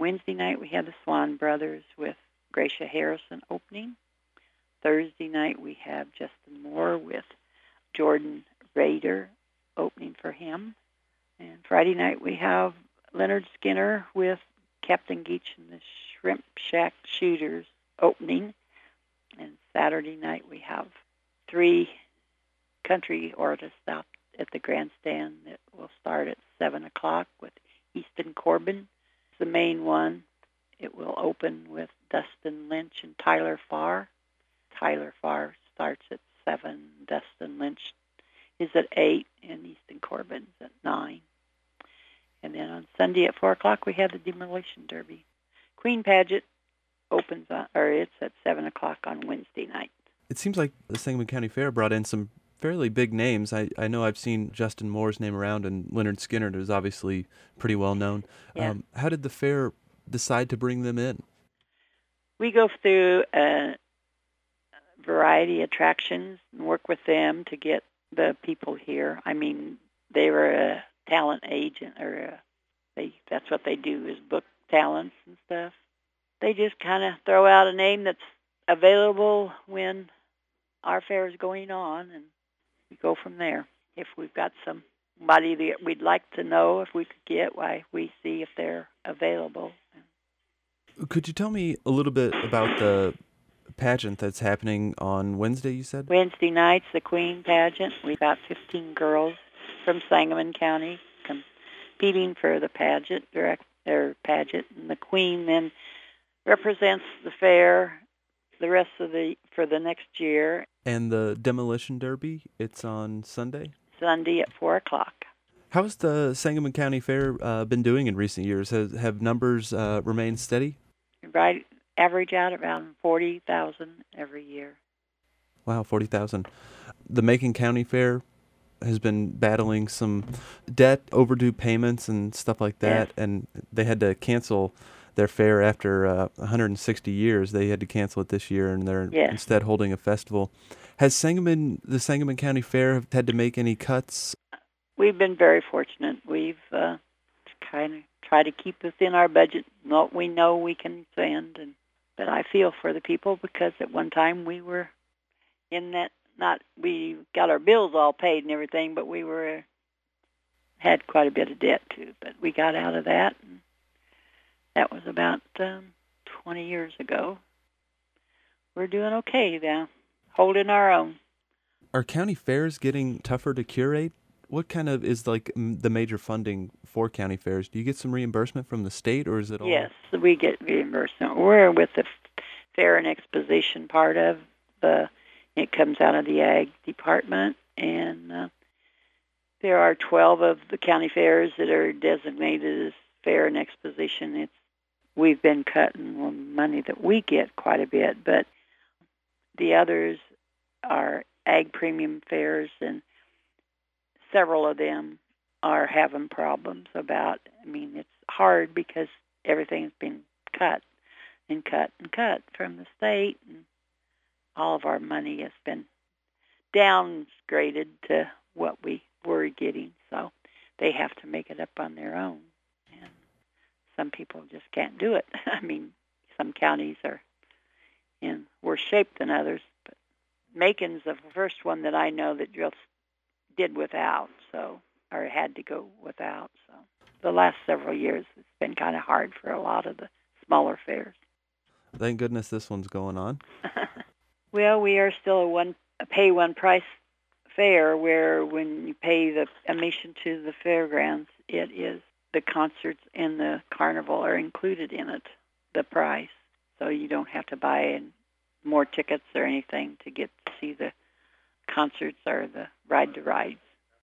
Wednesday night we have the Swan Brothers with Gracia Harrison opening. Thursday night we have Justin Moore with Jordan Rader opening for him. And Friday night we have Leonard Skinner with Captain Geach and the Shrimp Shack Shooters opening. And Saturday night we have 3 country artists out at the grandstand that will start at 7 o'clock with Easton Corbin, the main one. It will open with Dustin Lynch and Tyler Farr. Tyler Farr starts at 7. Dustin Lynch is at 8, and Easton Corbin's at 9. And then on Sunday at 4 o'clock, we have the Demolition Derby. Queen Pageant it's at 7 o'clock on Wednesday night. It seems like the Sangamon County Fair brought in some fairly big names. I know I've seen Justin Moore's name around, and Leonard Skinner is obviously pretty well known. Yeah. How did the fair decide to bring them in? We go through a variety of attractions and work with them to get the people here. I mean, they were a talent agent, or that's what they do, is book talents and stuff. They just kind of throw out a name that's available when our fair is going on, and we go from there. If we've got somebody that we'd like to know if we could get, why, we see if they're available. Could you tell me a little bit about the pageant that's happening on Wednesday, you said? Wednesday night's the Queen Pageant. We've got 15 girls from Sangamon County competing for the pageant, and the Queen then represents the fair for the next year. And the Demolition Derby, it's on Sunday? Sunday at 4 o'clock. How's the Sangamon County Fair been doing in recent years? Have numbers remained steady? Right, average out around 40,000 every year. Wow, 40,000. The Macon County Fair has been battling some debt, overdue payments, and stuff like that, yes. And they had to cancel their fair after 160 years. They had to cancel it this year, and they're instead holding a festival. Has the Sangamon County Fair had to make any cuts? We've been very fortunate. We've kind of tried to keep within our budget, what we know we can spend. But I feel for the people, because at one time we were in that, we got our bills all paid and everything, but we had quite a bit of debt too. But we got out of that, and that was about 20 years ago. We're doing okay now, holding our own. Are county fairs getting tougher to curate? What kind of is like the major funding for county fairs? Do you get some reimbursement from the state, or is it all? Yes, we get reimbursement. We're with the Fair and Exposition part of it comes out of the Ag Department, and there are 12 of the county fairs that are designated as Fair and Exposition. We've been cutting the money that we get quite a bit, but the others are Ag Premium Fairs, and several of them are having problems about. It's hard because everything's been cut and cut and cut from the state, and all of our money has been downgraded to what we were getting, so they have to make it up on their own. And some people just can't do it. Some counties are in worse shape than others, but Macon's the first one that I know that just did without, or had to go without. So the last several years, it's been kind of hard for a lot of the smaller fairs. Thank goodness this one's going on. Well, we are still a pay one price fair, where when you pay the admission to the fairgrounds, it is the concerts and the carnival are included in it, the price. So you don't have to buy more tickets or anything to get to see the concerts or the ride-to-rides.